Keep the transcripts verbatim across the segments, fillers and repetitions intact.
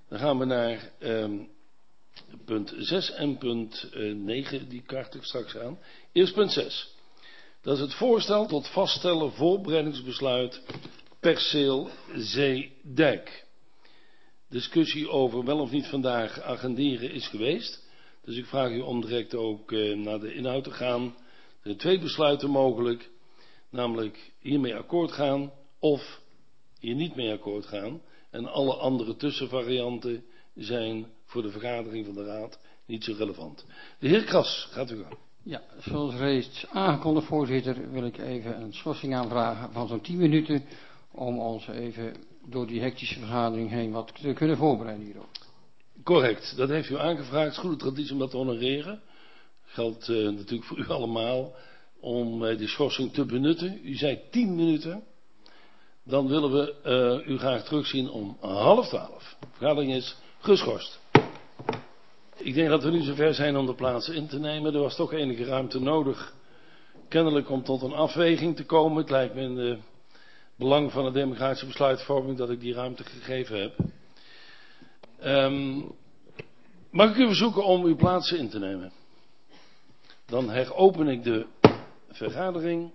Dan gaan we naar um, punt zes en punt uh, negen, die kaart ik straks aan. Eerst punt zes. Dat is het voorstel tot vaststellen voorbereidingsbesluit perceel Zeedijk. Discussie over wel of niet vandaag agenderen is geweest. Dus ik vraag u om direct ook uh, naar de inhoud te gaan. Er zijn twee besluiten mogelijk. Namelijk hiermee akkoord gaan of hier niet mee akkoord gaan. En alle andere tussenvarianten zijn voor de vergadering van de Raad niet zo relevant. De heer Kras, gaat u gang. Ja, zoals reeds aangekondigd, voorzitter, wil ik even een schorsing aanvragen van zo'n tien minuten. Om ons even door die hectische vergadering heen wat te kunnen voorbereiden hierop. Correct, dat heeft u aangevraagd. Het is goede traditie om dat te honoreren. Geldt uh, natuurlijk voor u allemaal om uh, die schorsing te benutten. U zei tien minuten. Dan willen we uh, u graag terugzien om half twaalf. De vergadering is geschorst. Ik denk dat we nu zover zijn om de plaatsen in te nemen. Er was toch enige ruimte nodig. Kennelijk om tot een afweging te komen. Het lijkt me in de belang van de democratische besluitvorming dat ik die ruimte gegeven heb. Um, mag ik u verzoeken om uw plaatsen in te nemen? Dan heropen ik de vergadering.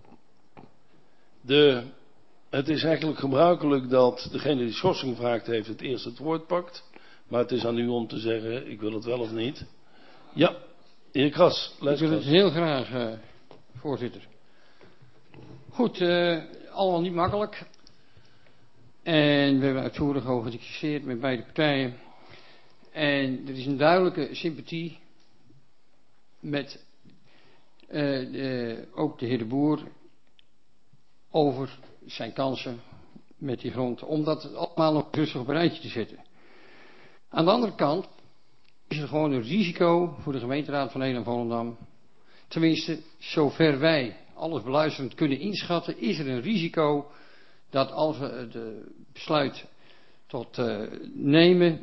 De, het is eigenlijk gebruikelijk dat degene die schorsing vraagt heeft het eerst het woord pakt. Maar het is aan u om te zeggen, ik wil het wel of niet. Ja, de heer Kras. Ik wil het heel graag, uh, voorzitter. Goed, uh, allemaal niet makkelijk. En we hebben uitvoerig over gediscussieerd met beide partijen. En er is een duidelijke sympathie met uh, de, ook de heer De Boer over zijn kansen met die grond. Om dat allemaal nog rustig op een rijtje te zetten. Aan de andere kant is er gewoon een risico voor de gemeenteraad van Heel en Volendam. Tenminste, zover wij alles beluisterend kunnen inschatten, is er een risico dat als we het besluit tot uh, nemen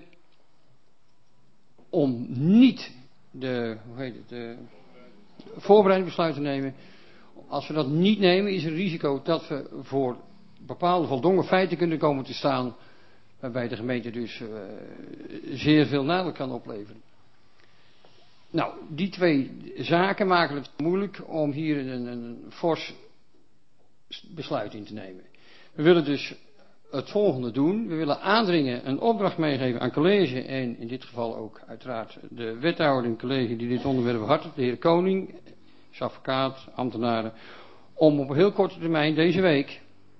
om niet de, hoe heet het, de voorbereidingsbesluit te nemen, als we dat niet nemen, is er een risico dat we voor bepaalde voldongen feiten kunnen komen te staan, waarbij de gemeente dus uh, zeer veel nadeel kan opleveren. Nou, die twee zaken maken het moeilijk om hier een, een fors besluit in te nemen. We willen dus het volgende doen. We willen aandringen, een opdracht meegeven aan college en in dit geval ook uiteraard de wethouder en college die dit onderwerp behartigt, de heer Koning, advocaat, ambtenaren, om op een heel korte termijn deze week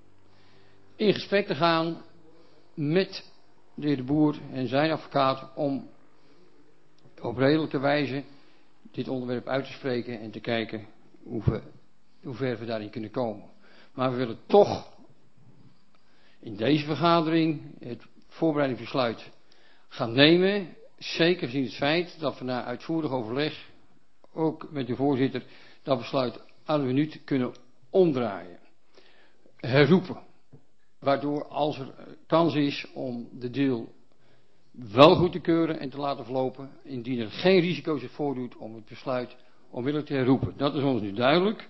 in gesprek te gaan met de heer De Boer en zijn advocaat om op redelijke wijze dit onderwerp uit te spreken en te kijken hoe, we, hoe ver we daarin kunnen komen. Maar we willen toch in deze vergadering het voorbereidingsbesluit gaan nemen. Zeker gezien het feit dat we na uitvoerig overleg, ook met de voorzitter, dat besluit aan de minuut kunnen omdraaien. Herroepen. Waardoor als er kans is om de deal wel goed te keuren en te laten verlopen, indien er geen risico zich voordoet om het besluit onmiddellijk te herroepen. Dat is ons nu duidelijk.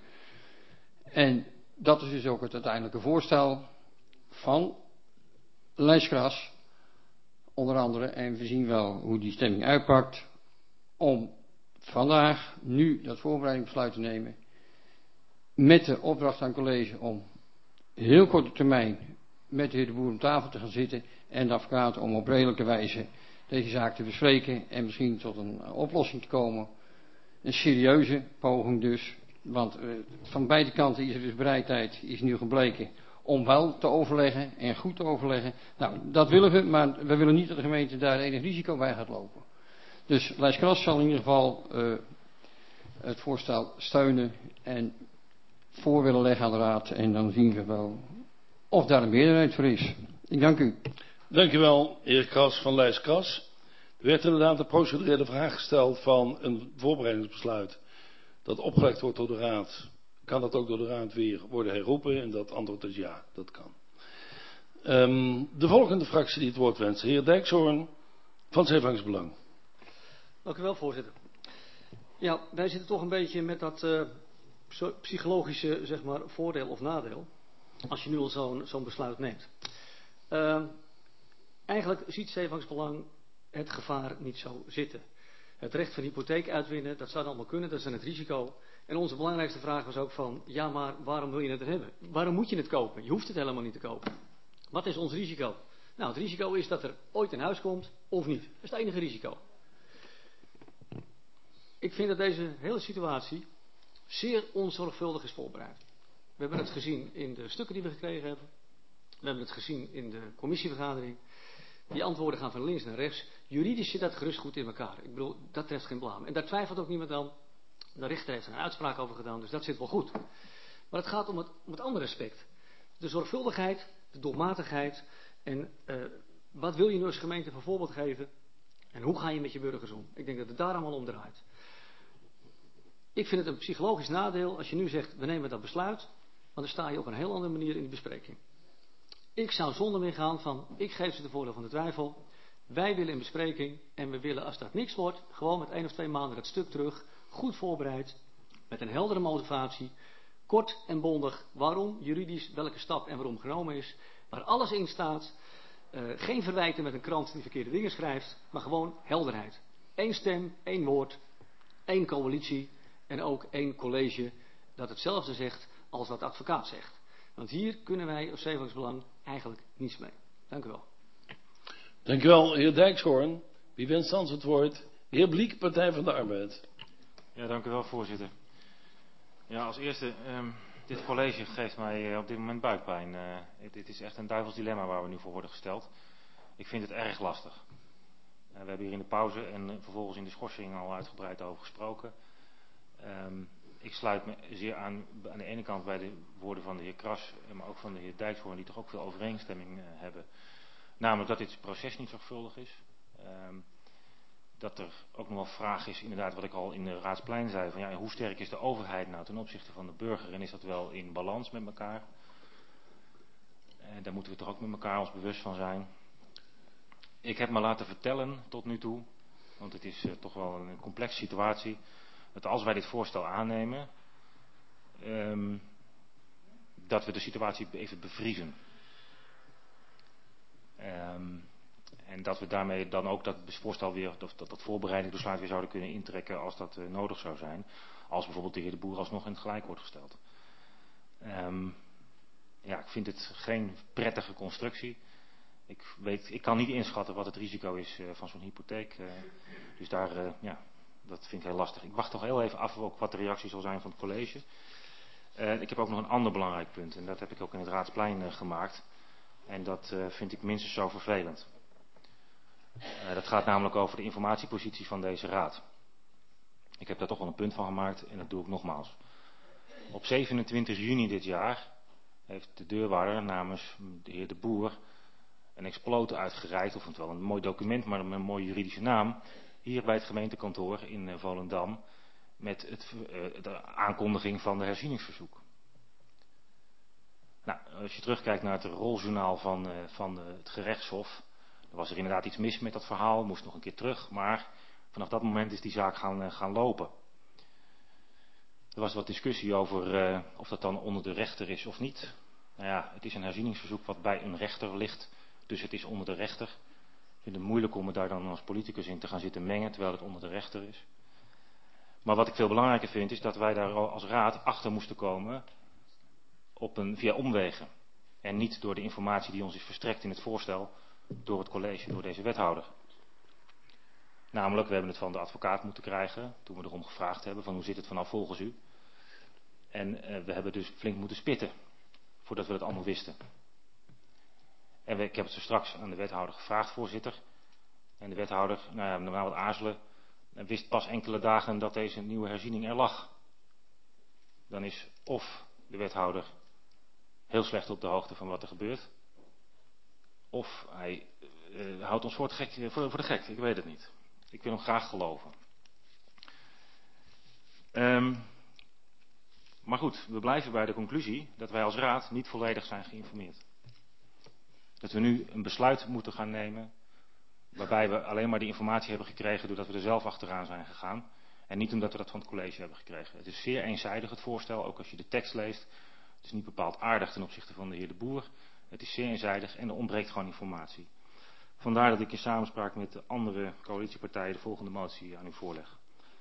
En dat is dus ook het uiteindelijke voorstel van Lijskras, onder andere, en we zien wel hoe die stemming uitpakt, om vandaag nu dat voorbereidingsbesluit te nemen, met de opdracht aan het college om heel korte termijn met de heer De Boer om tafel te gaan zitten en de advocaat om op redelijke wijze deze zaak te bespreken en misschien tot een oplossing te komen. Een serieuze poging dus, want uh, van beide kanten is er dus bereidheid, is nu gebleken, om wel te overleggen en goed te overleggen. Nou, dat willen we, maar we willen niet dat de gemeente daar enig risico bij gaat lopen. Dus Lijskras zal in ieder geval uh, het voorstel steunen en voor willen leggen aan de raad en dan zien we wel of daar een meerderheid voor is. Ik dank u. Dank u wel, heer Kras van Lijskras. Er werd inderdaad een procedurele vraag gesteld van een voorbereidingsbesluit dat opgelegd wordt door de raad. Kan dat ook door de raad weer worden herroepen? En dat antwoord is ja, dat kan. Um, de volgende fractie die het woord wenst, de heer Dijkshoorn van Zeevangsbelang. Dank u wel, voorzitter. Ja, wij zitten toch een beetje met dat uh, psychologische, zeg maar, voordeel of nadeel, als je nu al zo'n zo'n besluit neemt. Uh, Eigenlijk ziet Zeevangsbelang het gevaar niet zo zitten. Het recht van hypotheek uitwinnen, dat zou allemaal kunnen, dat is dan het risico. En onze belangrijkste vraag was ook van, ja maar waarom wil je het er hebben? Waarom moet je het kopen? Je hoeft het helemaal niet te kopen. Wat is ons risico? Nou, het risico is dat er ooit een huis komt, of niet. Dat is het enige risico. Ik vind dat deze hele situatie zeer onzorgvuldig is voorbereid. We hebben het gezien in de stukken die we gekregen hebben. We hebben het gezien in de commissievergadering. Die antwoorden gaan van links naar rechts. Juridisch zit dat gerust goed in elkaar. Ik bedoel, dat treft geen blaam. En daar twijfelt ook niemand aan. De rechter heeft er een uitspraak over gedaan, dus dat zit wel goed. Maar het gaat om het, om het andere aspect. De zorgvuldigheid, de doelmatigheid. En uh, wat wil je nu als gemeente voor voorbeeld geven? En hoe ga je met je burgers om? Ik denk dat het daar allemaal om draait. Ik vind het een psychologisch nadeel als je nu zegt, we nemen dat besluit. Want dan sta je op een heel andere manier in de bespreking. Ik zou zonder meer gaan van, ik geef ze de voordeel van de twijfel. Wij willen in bespreking en we willen, als dat niks wordt, gewoon met één of twee maanden dat stuk terug. Goed voorbereid, met een heldere motivatie. Kort en bondig, waarom, juridisch, welke stap en waarom genomen is. Waar alles in staat. Uh, geen verwijten met een krant die verkeerde dingen schrijft. Maar gewoon helderheid. Eén stem, één woord, één coalitie. En ook één college dat hetzelfde zegt als wat de advocaat zegt. Want hier kunnen wij als Zeevangsbelang eigenlijk niets mee. Dank u wel. Dank u wel, heer Dijkshoorn. Wie wenst thans het woord? Heer Bliek, Partij van de Arbeid. Ja, dank u wel, voorzitter. Ja, als eerste, um, dit college geeft mij uh, op dit moment buikpijn. Uh, dit is echt een duivels dilemma waar we nu voor worden gesteld. Ik vind het erg lastig. Uh, we hebben hier in de pauze en uh, vervolgens in de schorsing al uitgebreid over gesproken. Um, ik sluit me zeer aan, aan de ene kant bij de woorden van de heer Kras, maar ook van de heer Dijkshoorn, die toch ook veel overeenstemming uh, hebben. Namelijk dat dit proces niet zorgvuldig is. Um, dat er ook nog wel vraag is, inderdaad wat ik al in de Raadsplein zei, van ja, hoe sterk is de overheid nou ten opzichte van de burger en is dat wel in balans met elkaar? En daar moeten we toch ook met elkaar ons bewust van zijn. Ik heb me laten vertellen tot nu toe, want het is uh, toch wel een complexe situatie, dat als wij dit voorstel aannemen, um, dat we de situatie even bevriezen. Um, en dat we daarmee dan ook dat voorstel weer, dat, dat, dat voorbereidingsbesluit weer zouden kunnen intrekken als dat uh, nodig zou zijn. Als bijvoorbeeld de heer De Boer alsnog in het gelijk wordt gesteld. Um, ja, ik vind het geen prettige constructie. Ik, weet, ik kan niet inschatten wat het risico is uh, van zo'n hypotheek. Uh, dus daar, uh, ja, dat vind ik heel lastig. Ik wacht toch heel even af ook wat de reactie zal zijn van het college. Uh, ik heb ook nog een ander belangrijk punt. En dat heb ik ook in het Raadsplein uh, gemaakt. En dat uh, vind ik minstens zo vervelend. Uh, dat gaat namelijk over de informatiepositie van deze raad. Ik heb daar toch wel een punt van gemaakt en dat doe ik nogmaals. Op zevenentwintig juni dit jaar heeft de deurwaarder namens de heer De Boer een exploot uitgereikt, of wel een mooi document, maar met een mooie juridische naam, hier bij het gemeentekantoor in uh, Volendam, met het, uh, de aankondiging van de herzieningsverzoek. Nou, als je terugkijkt naar het roljournaal van, uh, van uh, het gerechtshof, dan was er inderdaad iets mis met dat verhaal, moest nog een keer terug, maar vanaf dat moment is die zaak gaan, uh, gaan lopen. Er was wat discussie over uh, of dat dan onder de rechter is of niet. Nou ja, het is een herzieningsverzoek wat bij een rechter ligt, dus het is onder de rechter. Ik vind het moeilijk om me daar dan als politicus in te gaan zitten mengen, terwijl het onder de rechter is. Maar wat ik veel belangrijker vind, is dat wij daar als raad achter moesten komen op een, via omwegen. En niet door de informatie die ons is verstrekt in het voorstel door het college, door deze wethouder. Namelijk, we hebben het van de advocaat moeten krijgen, toen we erom gevraagd hebben, van hoe zit het vanaf volgens u. En uh, we hebben dus flink moeten spitten, voordat we dat allemaal wisten. En we, ik heb het zo straks aan de wethouder gevraagd, voorzitter. En de wethouder, nou ja, na wat aarzelen, wist pas enkele dagen dat deze nieuwe herziening er lag. Dan is of de wethouder heel slecht op de hoogte van wat er gebeurt, of hij uh, houdt ons voor, het gek, voor, voor de gek, ik weet het niet. Ik wil hem graag geloven. Um, maar goed, we blijven bij de conclusie dat wij als raad niet volledig zijn geïnformeerd. Dat we nu een besluit moeten gaan nemen, waarbij we alleen maar die informatie hebben gekregen doordat we er zelf achteraan zijn gegaan. En niet omdat we dat van het college hebben gekregen. Het is zeer eenzijdig het voorstel, ook als je de tekst leest. Het is niet bepaald aardig ten opzichte van de heer De Boer. Het is zeer eenzijdig en er ontbreekt gewoon informatie. Vandaar dat ik in samenspraak met de andere coalitiepartijen de volgende motie aan u voorleg.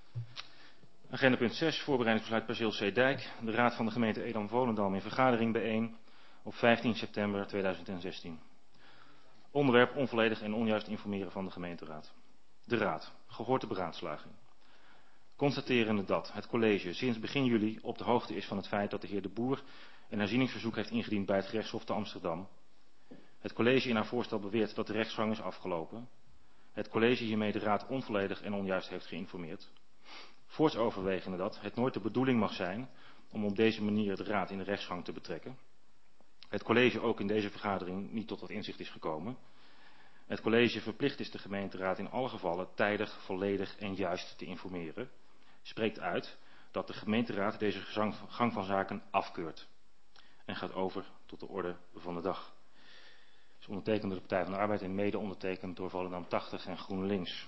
Agenda punt zes, voorbereidingsbesluit perceel C Dijk. De Raad van de gemeente Edam-Volendam in vergadering bijeen op vijftien september tweeduizend zestien. Onderwerp onvolledig en onjuist informeren van de gemeenteraad. De Raad, gehoord de beraadslaging. Constaterende dat het college sinds begin juli op de hoogte is van het feit dat de heer De Boer een herzieningsverzoek heeft ingediend bij het gerechtshof te Amsterdam. Het college in haar voorstel beweert dat de rechtsgang is afgelopen. Het college hiermee de Raad onvolledig en onjuist heeft geïnformeerd. Voorts overwegende dat het nooit de bedoeling mag zijn om op deze manier de Raad in de rechtsgang te betrekken. Het college ook in deze vergadering niet tot dat inzicht is gekomen. Het college verplicht is de gemeenteraad in alle gevallen tijdig, volledig en juist te informeren. Spreekt uit dat de gemeenteraad deze gang van zaken afkeurt. En gaat over tot de orde van de dag. Het is ondertekend door de Partij van de Arbeid en mede ondertekend door Volendam tachtig en GroenLinks.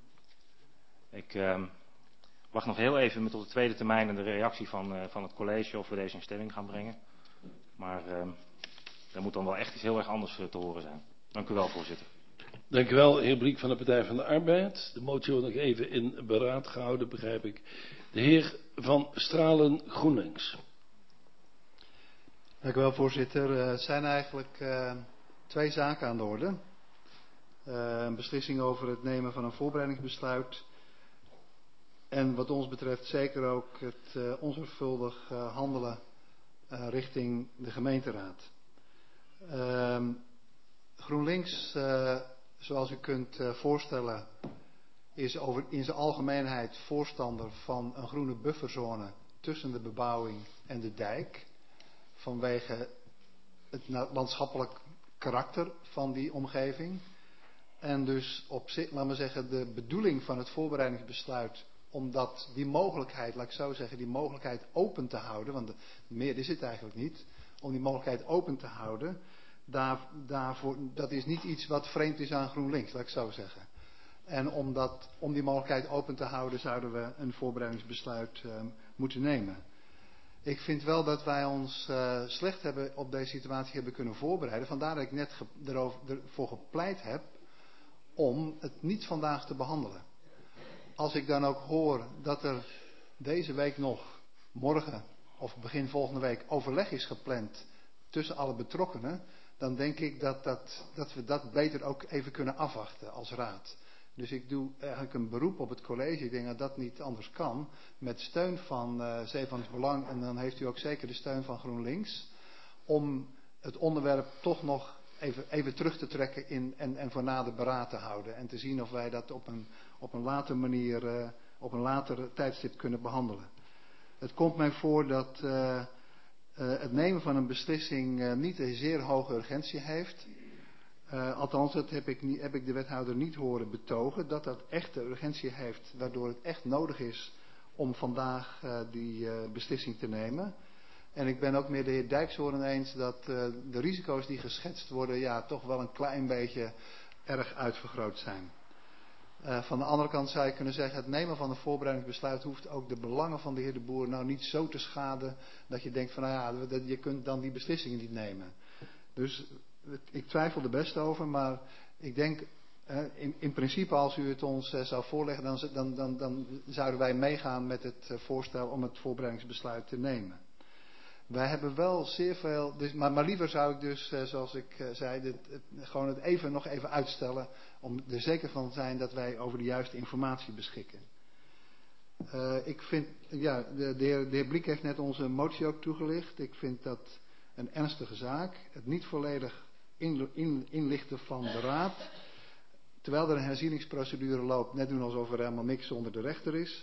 Ik uh, wacht nog heel even met tot de tweede termijn en de reactie van, uh, van het college of we deze in stemming gaan brengen. Maar uh, er moet dan wel echt iets heel erg anders uh, te horen zijn. Dank u wel, voorzitter. Dank u wel, heer Bliek van de Partij van de Arbeid. De motie wordt nog even in beraad gehouden, begrijp ik. De heer Van Stralen, GroenLinks. Dank u wel, voorzitter. Er uh, zijn eigenlijk uh, twee zaken aan de orde. Uh, een beslissing over het nemen van een voorbereidingsbesluit. En wat ons betreft zeker ook het uh, onzorgvuldig uh, handelen uh, richting de gemeenteraad. Uh, GroenLinks, uh, zoals u kunt uh, voorstellen, is over, in zijn algemeenheid voorstander van een groene bufferzone tussen de bebouwing en de dijk. Vanwege het landschappelijk karakter van die omgeving. En dus op zich, laten we zeggen, de bedoeling van het voorbereidingsbesluit, omdat die mogelijkheid, laat ik zo zeggen, die mogelijkheid open te houden, want de, meer is het eigenlijk niet, om die mogelijkheid open te houden, daar, daarvoor, dat is niet iets wat vreemd is aan GroenLinks, laat ik zo zeggen. En om, dat, om die mogelijkheid open te houden, zouden we een voorbereidingsbesluit uh, moeten nemen. Ik vind wel dat wij ons uh, slecht hebben op deze situatie hebben kunnen voorbereiden. Vandaar dat ik net ge, erover, ervoor gepleit heb om het niet vandaag te behandelen. Als ik dan ook hoor dat er deze week nog, morgen of begin volgende week, overleg is gepland tussen alle betrokkenen, dan denk ik dat, dat, dat we dat beter ook even kunnen afwachten als raad. Dus ik doe eigenlijk een beroep op het college. Ik denk dat dat niet anders kan. Met steun van uh, Zeevan's Belang. En dan heeft u ook zeker de steun van GroenLinks. Om het onderwerp toch nog even, even terug te trekken in, en, en voor nader beraad te houden. En te zien of wij dat op een, op een later manier, uh, op een later tijdstip kunnen behandelen. Het komt mij voor dat uh, uh, het nemen van een beslissing uh, niet een zeer hoge urgentie heeft. Uh, althans, dat heb ik, niet, heb ik de wethouder niet horen betogen, dat dat echt de urgentie heeft, waardoor het echt nodig is om vandaag uh, die uh, beslissing te nemen. En ik ben ook met de heer Dijkshoorn eens dat uh, de risico's die geschetst worden, ja, toch wel een klein beetje erg uitvergroot zijn. Uh, van de andere kant zou je kunnen zeggen, het nemen van een voorbereidingsbesluit hoeft ook de belangen van de heer De Boer nou niet zo te schaden, dat je denkt van, nou ja, dat, je kunt dan die beslissingen niet nemen. Dus ik twijfel er best over, maar ik denk in, in principe als u het ons zou voorleggen, dan, dan, dan, dan zouden wij meegaan met het voorstel om het voorbereidingsbesluit te nemen. Wij hebben wel zeer veel, dus, maar, maar liever zou ik dus, zoals ik zei, dit, het, gewoon het even nog even uitstellen, om er zeker van te zijn dat wij over de juiste informatie beschikken. Uh, ik vind, ja, de, de, heer, de heer Bliek heeft net onze motie ook toegelicht. Ik vind dat een ernstige zaak. Het niet volledig In, in, inlichten van de raad, terwijl er een herzieningsprocedure loopt, net doen alsof er helemaal niks onder de rechter is.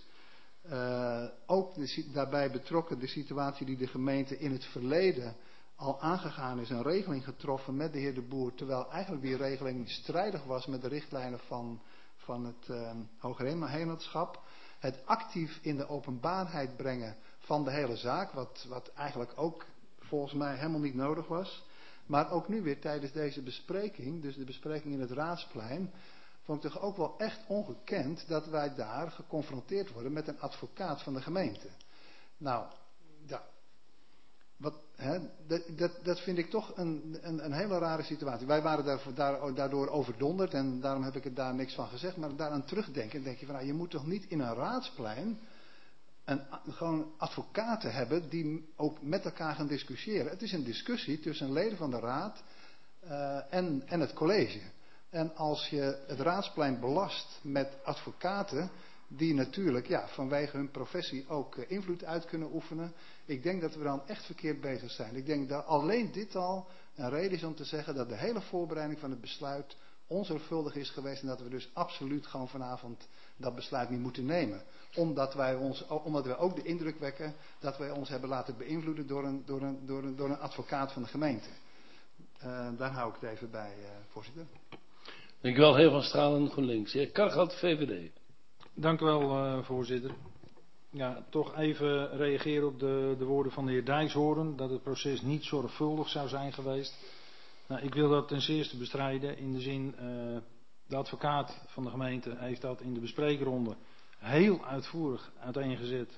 Uh, ook de, daarbij betrokken de situatie die de gemeente in het verleden al aangegaan is, een regeling getroffen met de heer De Boer, terwijl eigenlijk die regeling strijdig was met de richtlijnen van, van het uh, Hoogheemraadschap. Het actief in de openbaarheid brengen van de hele zaak, wat, wat eigenlijk ook volgens mij helemaal niet nodig was. Maar ook nu weer tijdens deze bespreking, dus de bespreking in het Raadsplein, vond ik toch ook wel echt ongekend dat wij daar geconfronteerd worden met een advocaat van de gemeente. Nou, ja, wat, hè, dat, dat, dat vind ik toch een, een, een hele rare situatie. Wij waren daarvoor, daar, daardoor overdonderd en daarom heb ik er daar niks van gezegd. Maar daaraan terugdenken, denk je van, nou, je moet toch niet in een raadsplein een, gewoon advocaten hebben die ook met elkaar gaan discussiëren. Het is een discussie tussen leden van de raad uh, en, en het college. En als je het raadsplein belast met advocaten die natuurlijk ja, vanwege hun professie ook uh, invloed uit kunnen oefenen. Ik denk dat we dan echt verkeerd bezig zijn. Ik denk dat alleen dit al een reden is om te zeggen dat de hele voorbereiding van het besluit onzorgvuldig is geweest. En dat we dus absoluut gewoon vanavond dat besluit niet moeten nemen. Omdat wij, ons, omdat wij ook de indruk wekken dat wij ons hebben laten beïnvloeden door een, door een, door een, door een advocaat van de gemeente. Uh, daar hou ik het even bij, uh, voorzitter. Dank u wel, heer Van Stralen, GroenLinks. Heer Kargat, V V D. Dank u wel, uh, voorzitter. Ja, toch even reageren op de, de woorden van de heer Dijkshoorn, dat het proces niet zorgvuldig zou zijn geweest. Nou, ik wil dat ten zeerste bestrijden in de zin, uh, de advocaat van de gemeente heeft dat in de bespreekronde heel uitvoerig uiteengezet.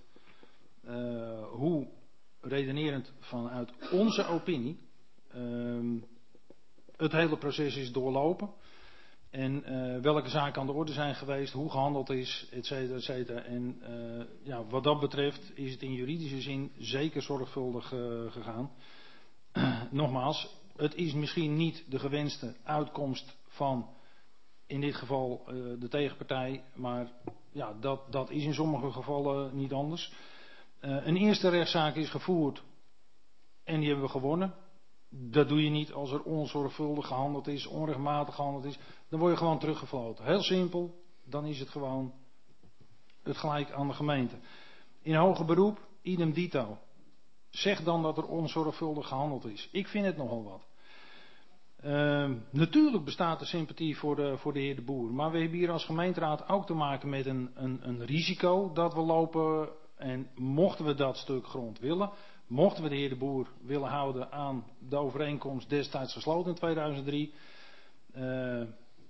Uh, hoe redenerend vanuit onze opinie uh, het hele proces is doorlopen. En uh, welke zaken aan de orde zijn geweest, hoe gehandeld is, et cetera, et cetera. En uh, ja, wat dat betreft is het in juridische zin zeker zorgvuldig uh, gegaan. Uh, nogmaals, het is misschien niet de gewenste uitkomst van in dit geval uh, de tegenpartij, maar ja, dat, dat is in sommige gevallen niet anders. Uh, een eerste rechtszaak is gevoerd en die hebben we gewonnen. Dat doe je niet als er onzorgvuldig gehandeld is, onrechtmatig gehandeld is. Dan word je gewoon teruggefloten. Heel simpel, dan is het gewoon het gelijk aan de gemeente. In hoger beroep, idem dito. Zeg dan dat er onzorgvuldig gehandeld is. Ik vind het nogal wat. Uh, natuurlijk bestaat er sympathie voor de, voor de heer De Boer. Maar we hebben hier als gemeenteraad ook te maken met een, een, een risico dat we lopen. En mochten we dat stuk grond willen, mochten we de heer De Boer willen houden aan de overeenkomst destijds gesloten in tweeduizend drie. Uh,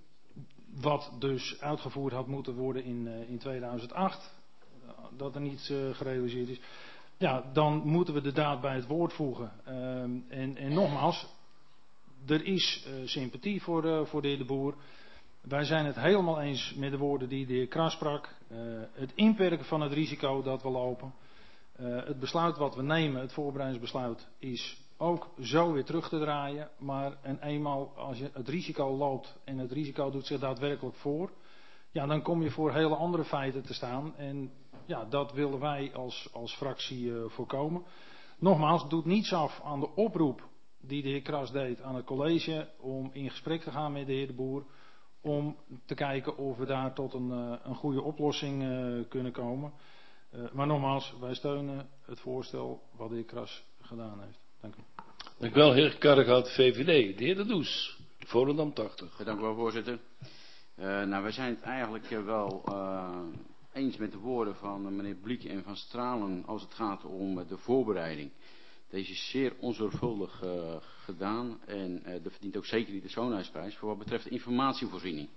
wat dus uitgevoerd had moeten worden in, uh, in tweeduizend acht. Uh, dat er niet uh, gerealiseerd is. Ja, dan moeten we de daad bij het woord voegen. Uh, en, en nogmaals, er is uh, sympathie voor, uh, voor de heer De Boer. Wij zijn het helemaal eens met de woorden die de heer Kras sprak. Uh, het inperken van het risico dat we lopen. Uh, het besluit wat we nemen, het voorbereidingsbesluit, is ook zo weer terug te draaien. Maar en eenmaal als je het risico loopt en het risico doet zich daadwerkelijk voor, ja, dan kom je voor hele andere feiten te staan. En ja, dat willen wij als, als fractie uh, voorkomen. Nogmaals, het doet niets af aan de oproep die de heer Kras deed aan het college om in gesprek te gaan met de heer De Boer. Om te kijken of we daar tot een, uh, een goede oplossing uh, kunnen komen. Uh, maar nogmaals, wij steunen het voorstel wat de heer Kras gedaan heeft. Dank u. Dank u wel, heer Karregaard, V V D. De heer De Does, Volendam tachtig. Dank u wel, voorzitter. Uh, nou, wij zijn het eigenlijk uh, wel uh, eens met de woorden van uh, meneer Bliek en van Stralen als het gaat om uh, de voorbereiding. Deze is zeer onzorgvuldig uh, gedaan en uh, dat verdient ook zeker niet de Zoonhuisprijs voor wat betreft de informatievoorziening.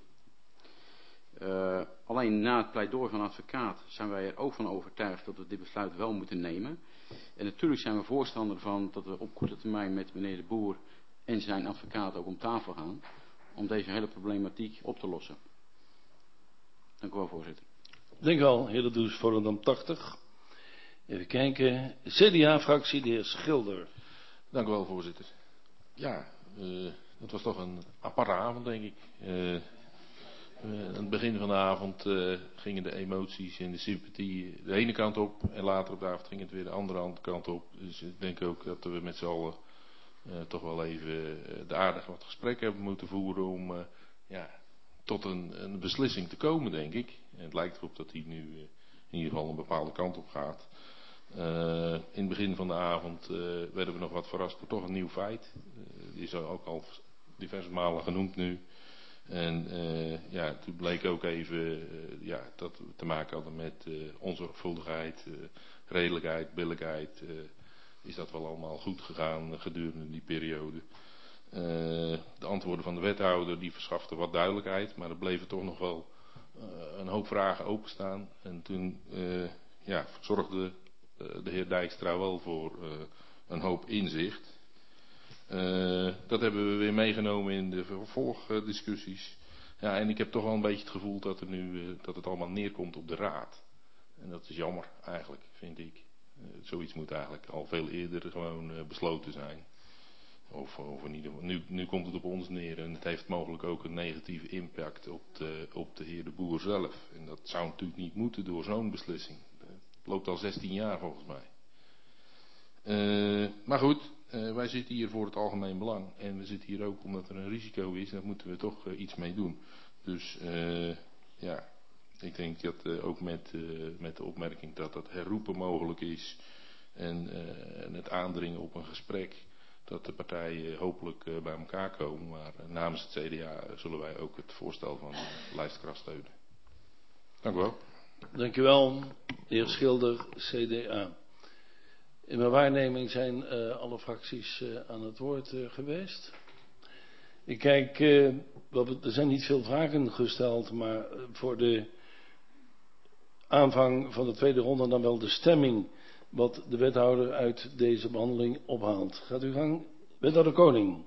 Uh, alleen na het pleidooi van de advocaat zijn wij er ook van overtuigd dat we dit besluit wel moeten nemen. En natuurlijk zijn we voorstander van dat we op korte termijn met meneer De Boer en zijn advocaat ook om tafel gaan om deze hele problematiek op te lossen. Dank u wel, voorzitter. Dank u wel, heer De Does, Volendam tachtig. Even kijken, C D A-fractie, de heer Schilder. Dank u wel, voorzitter. Ja, uh, het was toch een aparte avond, denk ik. Uh, uh, aan het begin van de avond uh, gingen de emoties en de sympathie de ene kant op. En later op de avond ging het weer de andere kant op. Dus ik denk ook dat we met z'n allen uh, toch wel even uh, de aardig wat gesprekken hebben moeten voeren om uh, ja, tot een, een beslissing te komen, denk ik. En het lijkt erop dat die nu uh, in ieder geval een bepaalde kant op gaat. Uh, in het begin van de avond uh, werden we nog wat verrast door toch een nieuw feit. Uh, die is ook al diverse malen genoemd nu. En uh, ja, toen bleek ook even uh, ja, dat we te maken hadden met uh, onzorgvuldigheid, uh, redelijkheid, billijkheid. Uh, is dat wel allemaal goed gegaan uh, gedurende die periode. Uh, de antwoorden van de wethouder die verschaften wat duidelijkheid, maar er bleven toch nog wel uh, een hoop vragen openstaan. En toen uh, ja, zorgde de heer Dijkstra wel voor uh, een hoop inzicht. Uh, dat hebben we weer meegenomen in de vervolgdiscussies. Ja, en ik heb toch wel een beetje het gevoel dat, er nu, uh, dat het allemaal neerkomt op de raad. En dat is jammer eigenlijk, vind ik. Uh, zoiets moet eigenlijk al veel eerder gewoon uh, besloten zijn. Of, of in ieder geval, nu, nu komt het op ons neer en het heeft mogelijk ook een negatieve impact op de, op de heer de Boer zelf. En dat zou natuurlijk niet moeten door zo'n beslissing. Het loopt al zestien jaar volgens mij. Uh, maar goed, uh, wij zitten hier voor het algemeen belang. En we zitten hier ook omdat er een risico is. Daar moeten we toch uh, iets mee doen. Dus uh, ja, ik denk dat uh, ook met, uh, met de opmerking dat dat herroepen mogelijk is. En, uh, en het aandringen op een gesprek. Dat de partijen hopelijk uh, bij elkaar komen. Maar uh, namens het C D A zullen wij ook het voorstel van uh, Lijstra steunen. Dank u wel. Dank u wel, de heer Schilder, C D A. In mijn waarneming zijn uh, alle fracties uh, aan het woord uh, geweest. Ik kijk, uh, er zijn niet veel vragen gesteld, maar uh, voor de aanvang van de tweede ronde dan wel de stemming wat de wethouder uit deze behandeling ophaalt. Gaat u gang, wethouder Koning.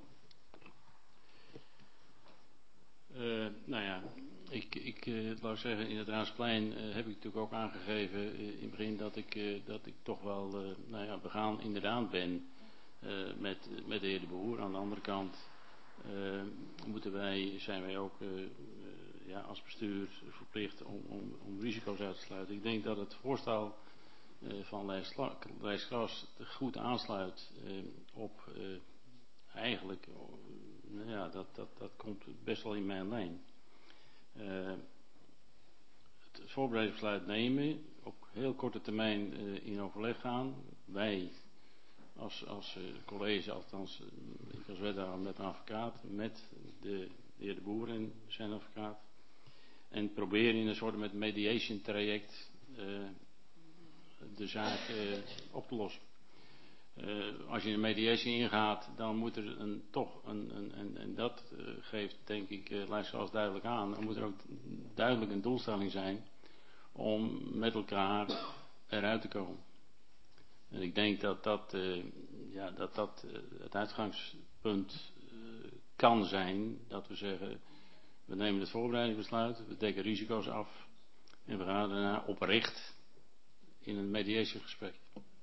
Uh, nou ja, ik, ik uh, wou zeggen, in het Raadsplein uh, heb ik natuurlijk ook aangegeven uh, in het begin dat ik, uh, dat ik toch wel, uh, nou ja, begaan inderdaad ben uh, met, met de heer De Boer. Aan de andere kant uh, moeten wij, zijn wij ook uh, uh, ja, als bestuur verplicht om, om, om risico's uit te sluiten. Ik denk dat het voorstel uh, van Lijst Gras goed aansluit uh, op uh, eigenlijk, uh, nou ja, dat, dat, dat komt best wel in mijn lijn. Uh, het voorbereidingsbesluit nemen, op heel korte termijn uh, in overleg gaan. Wij als, als uh, college, althans uh, ik als wethouder met een advocaat, met de, de heer De Boer en zijn advocaat. En proberen in een soort met mediation traject uh, de zaak uh, op te lossen. Uh, als je een mediation ingaat, dan moet er een, toch, een, een, een, en dat uh, geeft denk ik uh, Lijstras duidelijk aan, dan moet er ook duidelijk een doelstelling zijn om met elkaar eruit te komen. En ik denk dat dat, uh, ja, dat, dat uh, het uitgangspunt uh, kan zijn, dat we zeggen, we nemen het voorbereidingsbesluit, we dekken risico's af en we gaan daarna oprecht in een mediatiegesprek.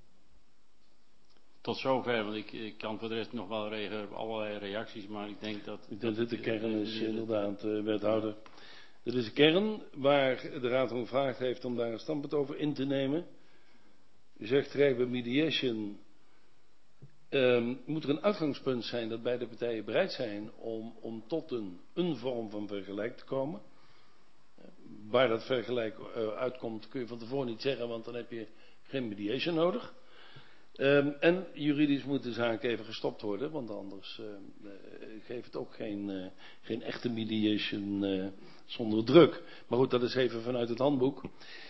Tot zover, want ik, ik kan voor de rest nog wel reageren op allerlei reacties, maar ik denk dat... Ik denk dat dit de kern is, uh, inderdaad, uh, wethouder. Dit is de kern waar de Raad om gevraagd heeft om daar een standpunt over in te nemen. U zegt, krijgen we mediation. Um, moet er een uitgangspunt zijn dat beide partijen bereid zijn om, om tot een, een vorm van vergelijk te komen. Waar dat vergelijk uh, uitkomt kun je van tevoren niet zeggen, want dan heb je geen mediation nodig. Um, en juridisch moet de zaak even gestopt worden, want anders uh, uh, geeft het ook geen, uh, geen echte mediation uh, zonder druk. Maar goed, dat is even vanuit het handboek.